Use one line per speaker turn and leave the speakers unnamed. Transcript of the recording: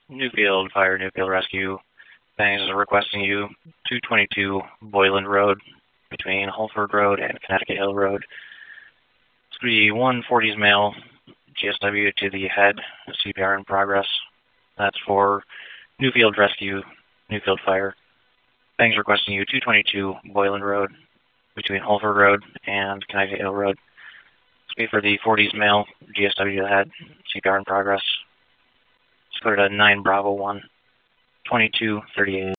Newfield Fire, Newfield Rescue. Bangs is requesting you 222 Boylan Road between Holford Road and Connecticut Hill Road. It's going to be 140s male, GSW to the head, CPR in progress. That's for Newfield Rescue, Newfield Fire. Bangs requesting you 222 Boylan Road between Holford Road and Connecticut Hill Road. It's going to be for the 40s male, GSW to the head, CPR in progress. Let's go to 9 Bravo 1, 2238.